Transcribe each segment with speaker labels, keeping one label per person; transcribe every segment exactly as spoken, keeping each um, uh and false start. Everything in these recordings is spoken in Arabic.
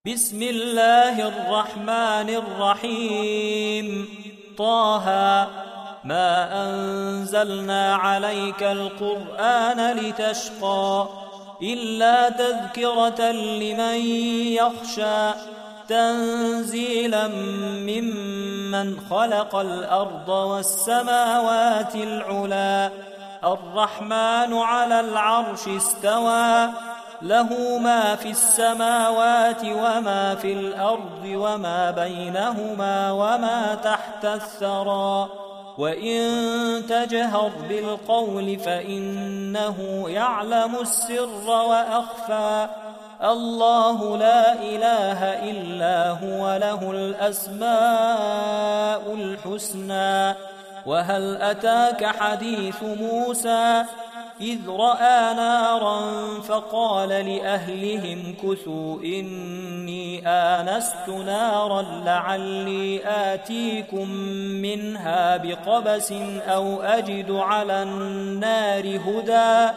Speaker 1: بسم الله الرحمن الرحيم. طه ما أنزلنا عليك القرآن لتشقى إلا تذكرة لمن يخشى تنزيلا ممن خلق الأرض والسماوات العلا الرحمن على العرش استوى له ما في السماوات وما في الأرض وما بينهما وما تحت الثرى وإن تجهر بالقول فإنه يعلم السر وأخفى الله لا إله إلا هو له الأسماء الحسنى. وهل أتاك حديث موسى إذ رأى نارا فقال لأهلهم كثوا إني آنست نارا لعلي آتيكم منها بقبس أو أجد على النار هدى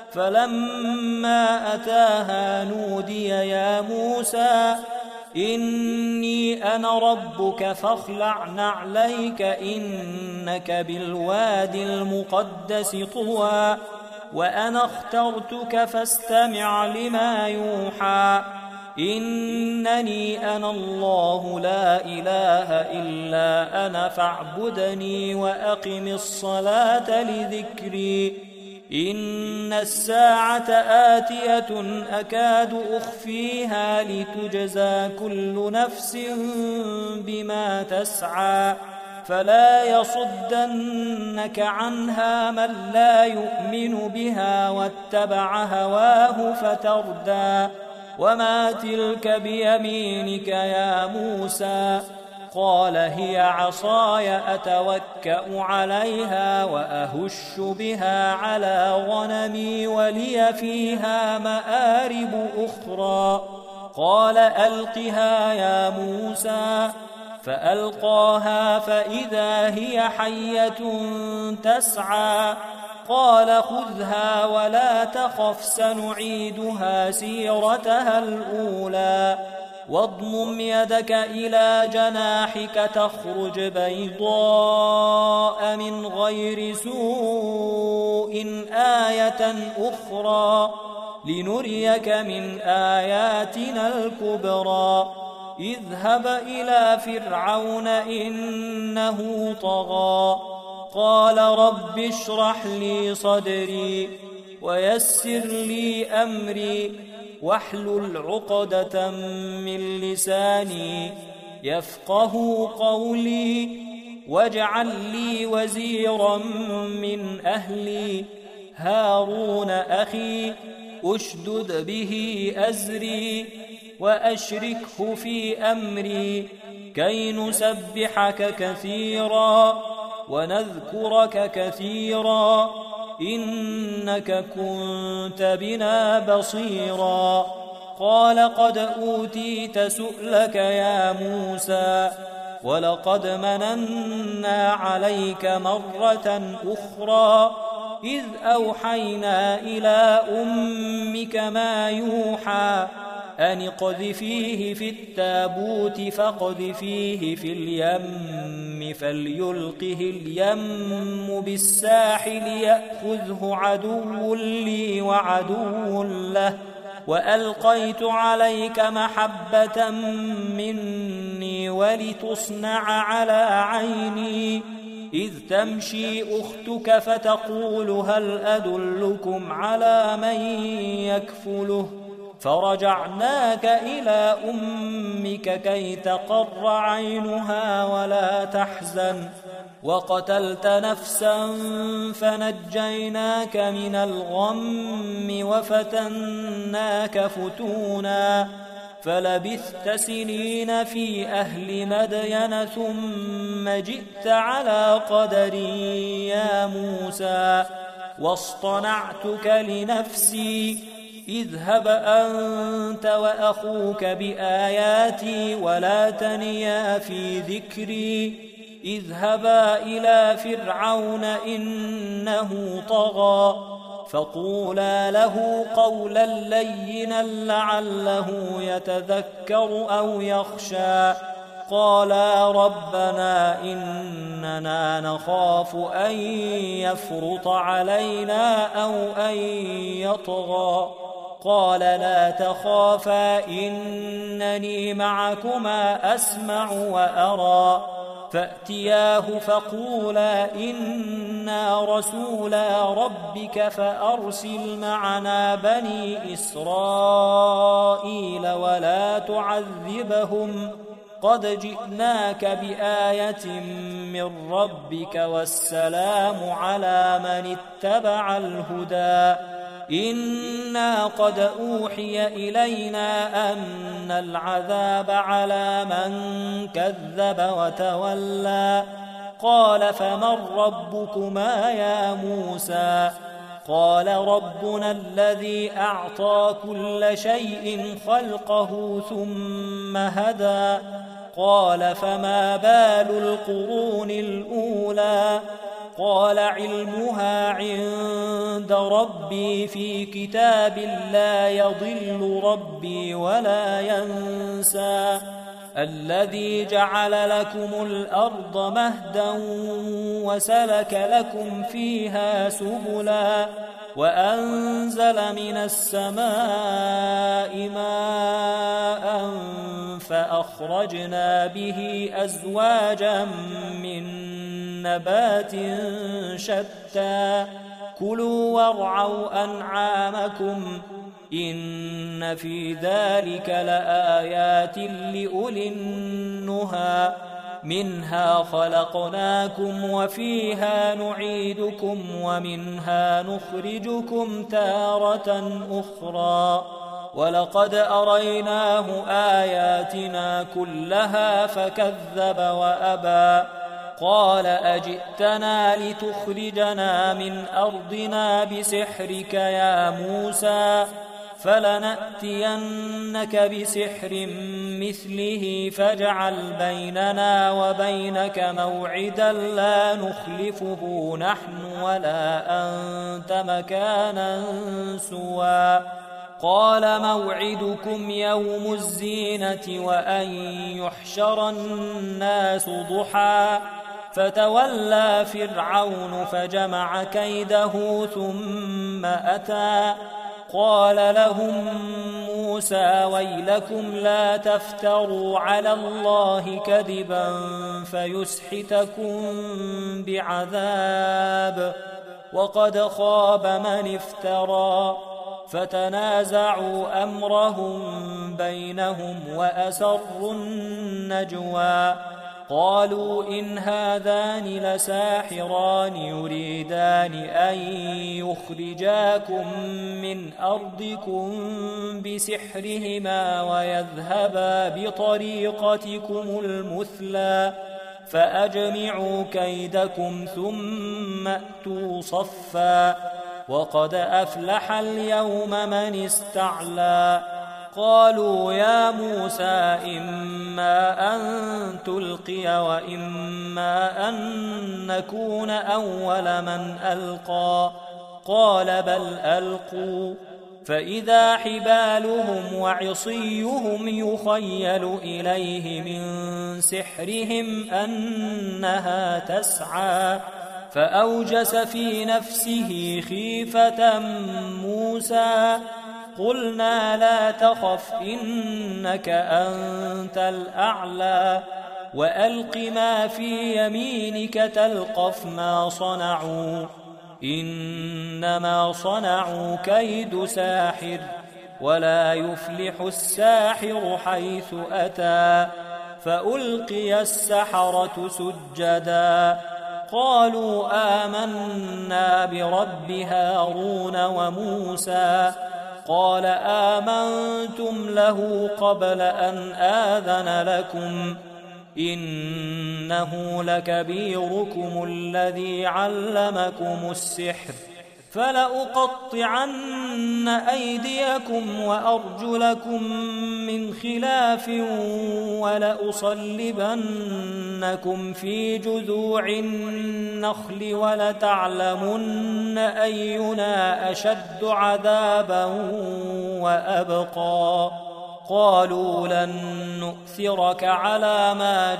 Speaker 1: فلما أتاها نودي يا موسى إني أنا ربك فاخلع نعليك إنك بالوادي المقدس طوى وأنا اخترتك فاستمع لما يوحى إنني أنا الله لا إله إلا أنا فاعبدني وأقم الصلاة لذكري إن الساعة آتية أكاد أخفيها لتجزى كل نفس بما تسعى فلا يصدنك عنها من لا يؤمن بها واتبع هواه فتردى وما تلك بيمينك يا موسى قال هي عصاي أتوكأ عليها وأهش بها على غنمي ولي فيها مآرب أخرى قال ألقها يا موسى فألقاها فإذا هي حية تسعى قال خذها ولا تخف سنعيدها سيرتها الأولى واضمم يدك إلى جناحك تخرج بيضاء من غير سوء آية أخرى لنريك من آياتنا الكبرى اذهب إلى فرعون إنه طغى قال رب اشرح لي صدري ويسر لي أمري واحلل عقدة من لساني يفقه قولي واجعل لي وزيرا من أهلي هارون أخي أشدد به أزري وأشركه في أمري كي نسبحك كثيرا ونذكرك كثيرا إنك كنت بنا بصيرا قال قد أوتيت سؤلك يا موسى ولقد مننا عليك مرة أخرى إذ أوحينا إلى أمك ما يوحى أن اقذفيه في التابوت فاقذفيه في اليم فليلقه اليم بالساحل يأخذه عدو لي وعدو له وألقيت عليك محبة مني ولتصنع على عيني إذ تمشي أختك فتقول هل أدلكم على من يكفله فرجعناك إلى أمك كي تقر عينها ولا تحزن وقتلت نفسا فنجيناك من الغم وفتناك فتونا فلبثت سنين في أهل مدين ثم جئت على قدري يا موسى واصطنعتك لنفسي اذهب أنت وأخوك بآياتي ولا تنيا في ذكري اذهبا إلى فرعون إنه طغى فقولا له قولا لينا لعله يتذكر أو يخشى. قالا ربنا إننا نخاف أن يفرط علينا أو أن يطغى. قال لا تخافا إنني معكما أسمع وأرى. فأتياه فقولا إنا رسولا ربك فأرسل معنا بني إسرائيل ولا تعذبهم قد جئناك بآية من ربك والسلام على من اتبع الهدى. إنا قد أوحي إلينا أن العذاب على من كذب وتولى. قال فمن ربكما يا موسى؟ قال ربنا الذي أعطى كل شيء خلقه ثم هدى. قال فما بال القرون الأولى؟ قال علمها عند ربي في كتاب لا يضل ربي ولا ينسى. الذي جعل لكم الأرض مهدا وسلك لكم فيها سبلا وأنزل من السماء ماء فأخرجنا به أزواجا من نبات شتى. كلوا وارعوا أنعامكم إن في ذلك لآيات لأولي النهى. منها خلقناكم وفيها نعيدكم ومنها نخرجكم تارة أخرى. ولقد أريناه آياتنا كلها فكذب وأبى. قال أجئتنا لتخرجنا من أرضنا بسحرك يا موسى؟ فلنأتينك بسحر مثله فاجعل بيننا وبينك موعدا لا نخلفه نحن ولا أنت مكانا سوى. قال موعدكم يوم الزينة وأن يحشر الناس ضحى. فتولى فرعون فجمع كيده ثم أتى. قال لهم موسى ويلكم لا تفتروا على الله كذبا فيسحتكم بعذاب وقد خاب من افترى. فتنازعوا أمرهم بينهم وأسروا النجوى. قالوا إن هذان لساحران يريدان أن يخرجاكم من أرضكم بسحرهما ويذهبا بطريقتكم المثلى فأجمعوا كيدكم ثم أتوا صفا وقد أفلح اليوم من استعلى. قالوا يا موسى إما أن تلقي وإما أن نكون أول من ألقى. قال بل ألقوا. فإذا حبالهم وعصيهم يخيل إليه من سحرهم أنها تسعى. فأوجس في نفسه خيفة موسى. قلنا لا تخف إنك أنت الأعلى وألق ما في يمينك تلقف ما صنعوا إنما صنعوا كيد ساحر ولا يفلح الساحر حيث أتى. فألقي السحرة سجدا قالوا آمنا برب هارون وموسى. قال آمنتم له قبل أن آذن لكم إنه لكبيركم الذي علمكم السحر فلأقطعن أيديكم وأرجلكم من خلاف ولأصلبنكم في جذوع النخل ولتعلمن أينا أشد عذابا وأبقى قالوا لن نؤثرك على ما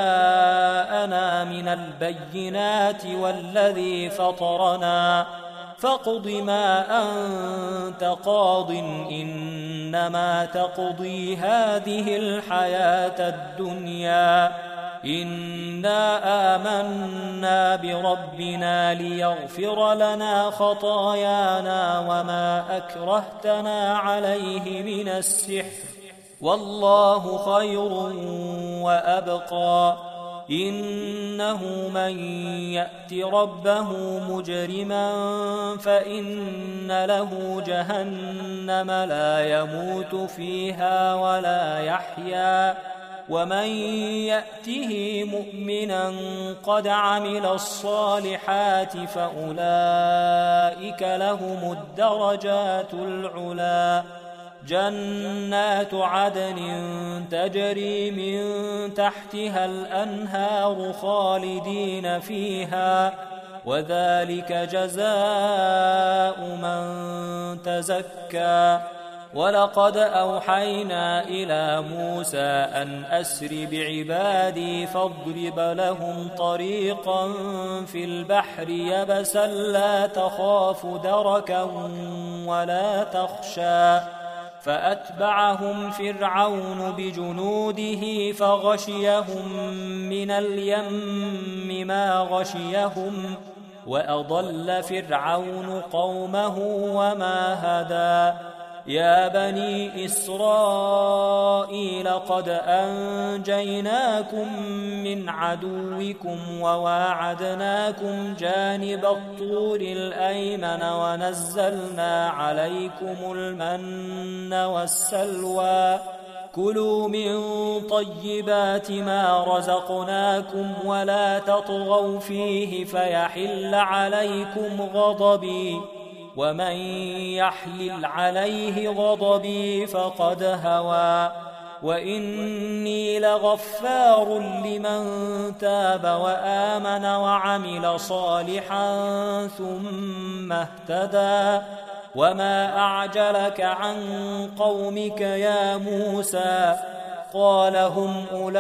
Speaker 1: جاءنا من البينات والذي فطرنا فاقض ما أنت قاض إنما تقضي هذه الحياة الدنيا إنا آمنا بربنا ليغفر لنا خطايانا وما أكرهتنا عليه من السحر والله خير وأبقى إنه من يأت ربه مجرما فإن له جهنم لا يموت فيها ولا يحيا ومن يأته مؤمنا قد عمل الصالحات فأولئك لهم الدرجات العلا جنات عدن تجري من تحتها الأنهار خالدين فيها وذلك جزاء من تزكى ولقد أوحينا إلى موسى أن أسر بعبادي فاضرب لهم طريقا في البحر يبسا لا تخاف دركا ولا تخشى فأتبعهم فرعون بجنوده فغشيهم من اليم ما غشيهم وأضل فرعون قومه وما هدى يا بني إسرائيل قد أنجيناكم من عدوكم وواعدناكم جانب الطور الأيمن ونزلنا عليكم المن والسلوى كلوا من طيبات ما رزقناكم ولا تطغوا فيه فيحل عليكم غضبي ومن يحلل عليه غضبي فقد هوى وإني لغفار لمن تاب وآمن وعمل صالحا ثم اهتدى وما أعجلك عن قومك يا موسى قال هم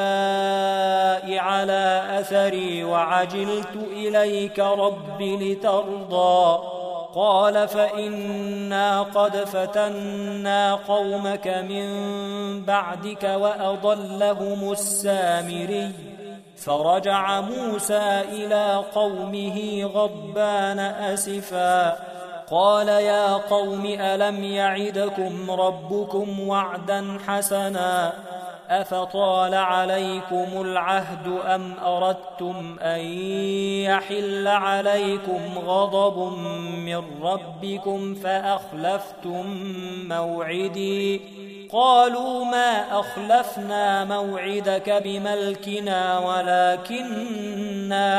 Speaker 1: أولئك على أثري وعجلت إليك رب لترضى قال فإنا قد فتنا قومك من بعدك وأضلهم السامري فرجع موسى إلى قومه غضبان أسفا قال يا قوم ألم يعدكم ربكم وعدا حسنا أفطال عليكم العهد أم أردتم أن يحل عليكم غضب من ربكم فأخلفتم موعدي قالوا ما أخلفنا موعدك بملكنا ولكننا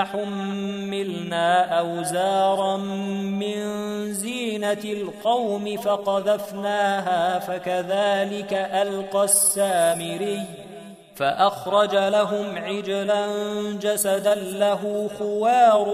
Speaker 1: حملنا أوزارا من زينة القوم فقذفناها فكذلك ألقى السامري فأخرج لهم عجلا جسدا له خوار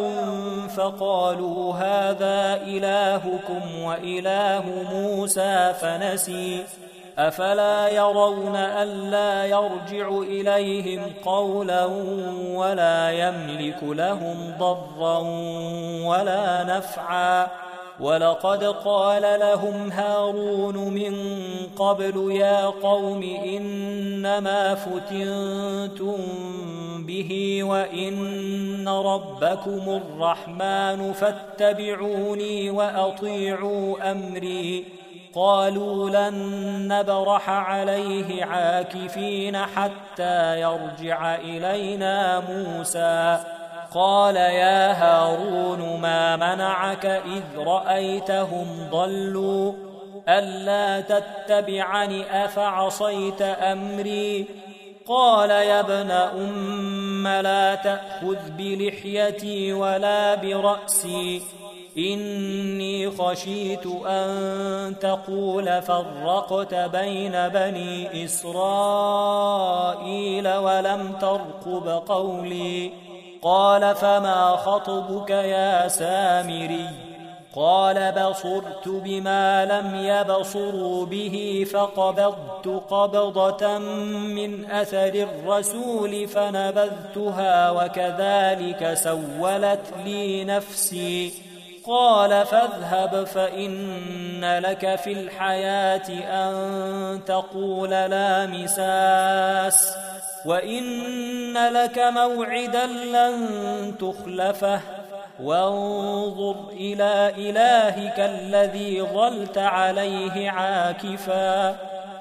Speaker 1: فقالوا هذا إلهكم وإله موسى فنسي أفلا يرون ألا يرجع إليهم قولا ولا يملك لهم ضرا ولا نفعا ولقد قال لهم هارون من قبل يا قوم إنما فتنتم به وإن ربكم الرحمن فاتبعوني وأطيعوا أمري قالوا لن نبرح عليه عاكفين حتى يرجع إلينا موسى قال يا هارون ما منعك إذ رأيتهم ضلوا ألا تتبعني أفعصيت أمري قال يا ابن أم لا تأخذ بلحيتي ولا برأسي إني خشيت أن تقول فرقت بين بني إسرائيل ولم ترقب قولي. قال فما خطبك يا سامري؟ قال بصرت بما لم يبصروا به فقبضت قبضة من أثر الرسول فنبذتها وكذلك سولت لي نفسي. قال فاذهب فإن لك في الحياة أن تقول لا مساس وإن لك موعدا لن تخلفه وانظر إلى إلهك الذي ظلت عليه عاكفا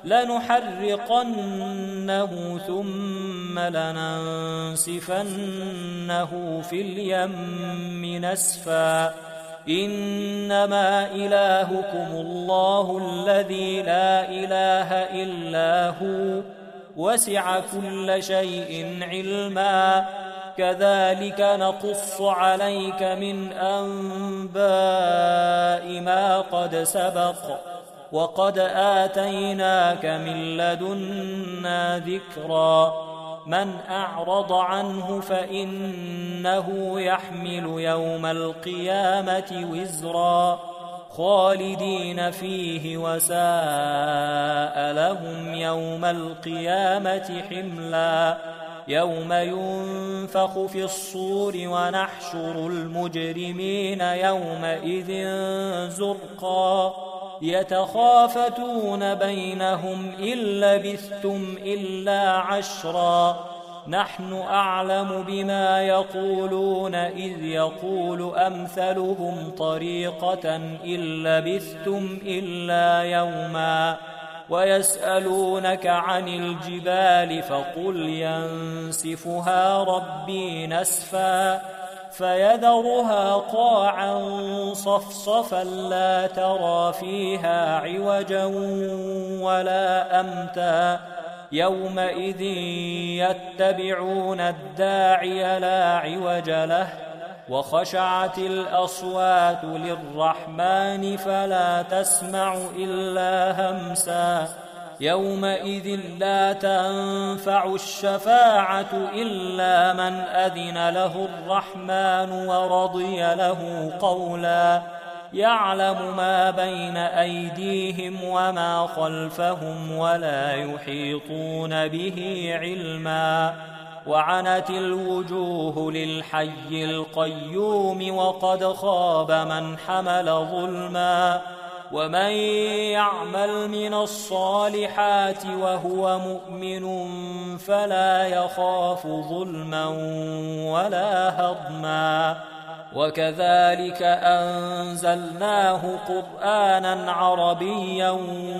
Speaker 1: لنحرقنه ثم لننسفنه في اليم نسفا. إنما إلهكم الله الذي لا إله إلا هو وسع كل شيء علما. كذلك نقص عليك من أنباء ما قد سبق وقد آتيناك من لدنا ذكرا. من أعرض عنه فإنه يحمل يوم القيامة وزرا خالدين فيه وساء لهم يوم القيامة حملا. يوم ينفخ في الصور ونحشر المجرمين يومئذ زرقا يتخافتون بينهم إن لبثتم إلا عشرا نحن أعلم بما يقولون إذ يقول أمثلهم طريقة إن لبثتم إلا يوما. ويسألونك عن الجبال فقل ينسفها ربي نسفا فيذرها قاعا صفصفا لا ترى فيها عوجا ولا أمتا. يومئذ يتبعون الداعي لا عوج له وخشعت الأصوات للرحمن فلا تسمع إلا همسا. يومئذ لا تنفع الشفاعة إلا من أذن له الرحمن ورضي له قولا. يعلم ما بين أيديهم وما خلفهم ولا يحيطون به علما. وعنت الوجوه للحي القيوم وقد خاب من حمل ظلما. ومن يعمل من الصالحات وهو مؤمن فلا يخاف ظلما ولا هضما. وكذلك أنزلناه قرآنا عربيا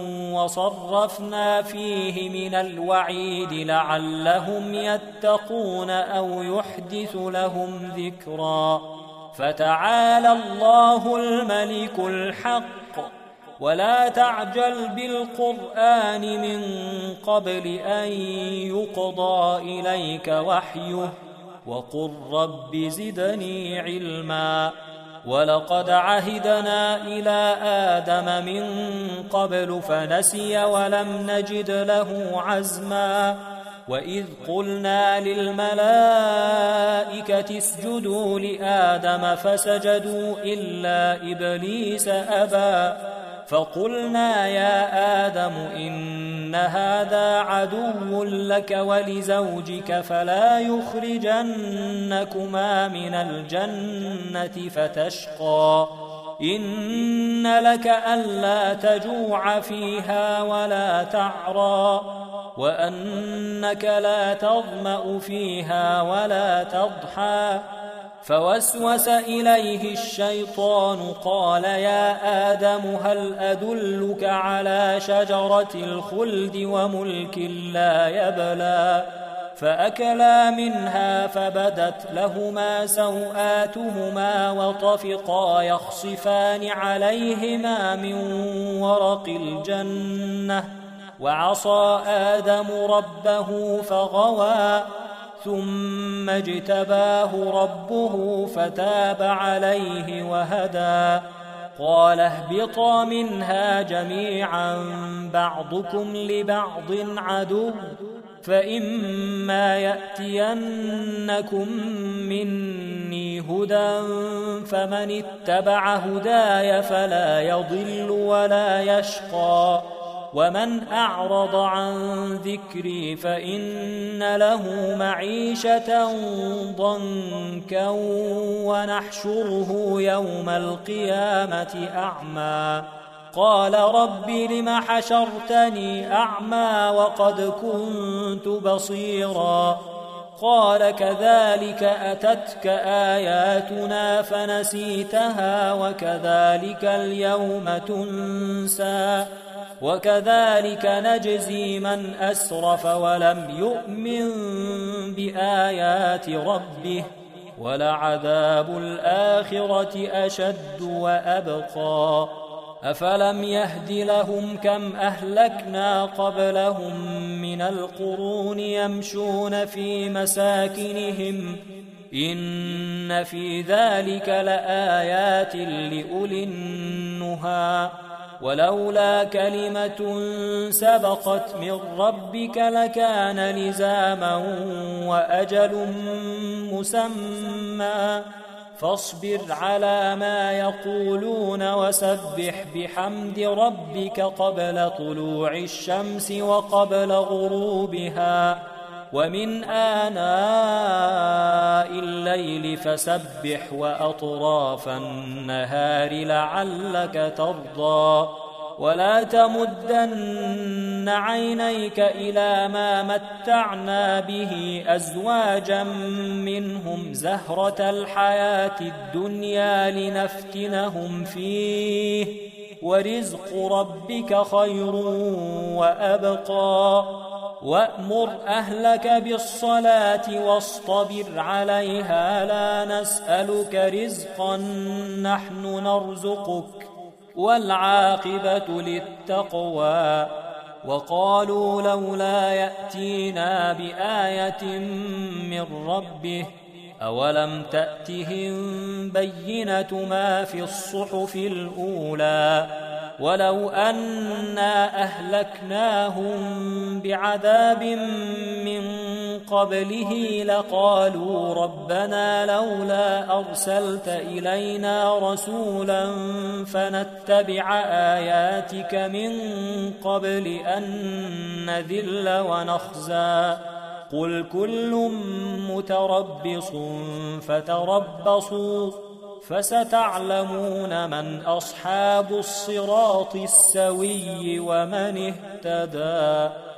Speaker 1: وصرفنا فيه من الوعيد لعلهم يتقون أو يحدث لهم ذكرا. فتعالى الله الملك الحق ولا تعجل بالقرآن من قبل أن يقضى إليك وحيه وقل رب زدني علما. ولقد عهدنا إلى آدم من قبل فنسي ولم نجد له عزما. وإذ قلنا للملائكة اسجدوا لآدم فسجدوا إلا إبليس أبى فقلنا يا آدم إن هذا عدو لك ولزوجك فلا يخرجنكما من الجنة فتشقى. إن لك ألا تجوع فيها ولا تعرى وأنك لا تظمأ فيها ولا تضحى. فوسوس إليه الشيطان قال يا آدم هل أدلك على شجرة الخلد وملك لا يبلى. فأكلا منها فبدت لهما سوآتهما وطفقا يخصفان عليهما من ورق الجنة وعصى آدم ربه فغوى ثم اجتباه ربه فتاب عليه وهدى. قال اهبطا منها جميعا بعضكم لبعض عدو، فإما يأتينكم مني هدى فمن اتبع هداي فلا يضل ولا يشقى، ومن أعرض عن ذكري فإن له معيشة ضنكا ونحشره يوم القيامة أعمى. قال رب لم حشرتني أعمى وقد كنت بصيرا. قال كذلك أتتك آياتنا فنسيتها وكذلك اليوم تنسى، وكذلك نجزي من أسرف ولم يؤمن بآيات ربه، ولعذاب الآخرة أشد وأبقى. أفلم يهد لهم كم أهلكنا قبلهم من القرون يمشون في مساكنهم، إن في ذلك لآيات لأولي النهى. ولولا كلمة سبقت من ربك لكان لزاما وأجل مسمى. فاصبر على ما يقولون وسبح بحمد ربك قبل طلوع الشمس وقبل غروبها ومن آناء الليل فسبح وأطراف النهار لعلك ترضى. ولا تمدن عينيك إلى ما متعنا به أزواجا منهم زهرة الحياة الدنيا لنفتنهم فيه، ورزق ربك خير وأبقى. وأمر أهلك بالصلاة واصطبر عليها لا نسألك رزقا نحن نرزقك، والعاقبة للتقوى. وقالوا لولا يأتينا بآية من ربه أولم تأتهم بينة ما في الصحف الأولى. ولو أنا أهلكناهم بعذاب من قبله لقالوا ربنا لولا أرسلت إلينا رسولا فنتبع آياتك من قبل أن نذل ونخزى. قل كل متربص فتربصوا فستعلمون من أصحاب الصراط السوي ومن اهتدى.